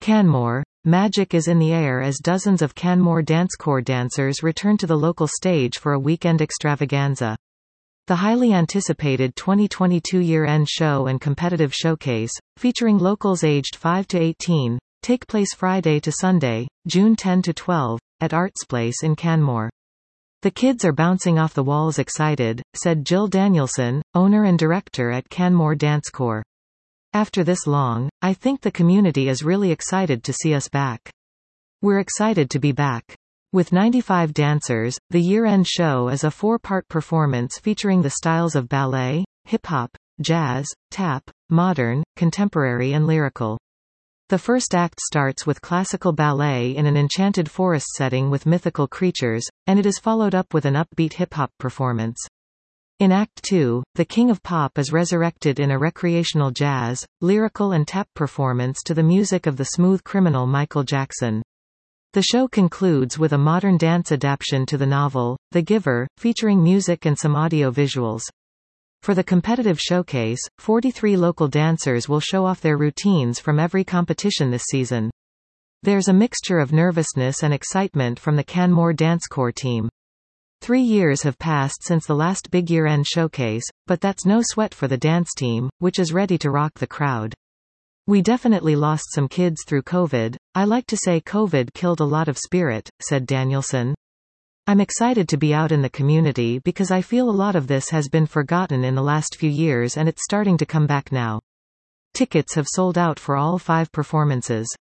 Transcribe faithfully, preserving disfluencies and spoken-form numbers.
Canmore, magic is in the air as dozens of Canmore Dancecorps dancers return to the local stage for a weekend extravaganza. The highly anticipated twenty twenty-two year-end show and competitive showcase, featuring locals aged five to eighteen, take place Friday to Sunday, June tenth to twelfth, at Artsplace in Canmore. "The kids are bouncing off the walls excited," said Jill Danielson, owner and director at Canmore Dancecorps. "After this long, I think the community is really excited to see us back. We're excited to be back." With ninety-five dancers, the year-end show is a four-part performance featuring the styles of ballet, hip-hop, jazz, tap, modern, contemporary and lyrical. The first act starts with classical ballet in an enchanted forest setting with mythical creatures, and it is followed up with an upbeat hip-hop performance. In Act two, the King of Pop is resurrected in a recreational jazz, lyrical and tap performance to the music of the smooth criminal Michael Jackson. The show concludes with a modern dance adaptation to the novel, The Giver, featuring music and some audio visuals. For the competitive showcase, forty-three local dancers will show off their routines from every competition this season. There's a mixture of nervousness and excitement from the Canmore Dancecorps team. Three years have passed since the last big year-end showcase, but that's no sweat for the dance team, which is ready to rock the crowd. "We definitely lost some kids through COVID. I like to say COVID killed a lot of spirit," said Danielson. "I'm excited to be out in the community because I feel a lot of this has been forgotten in the last few years and it's starting to come back now." Tickets have sold out for all five performances.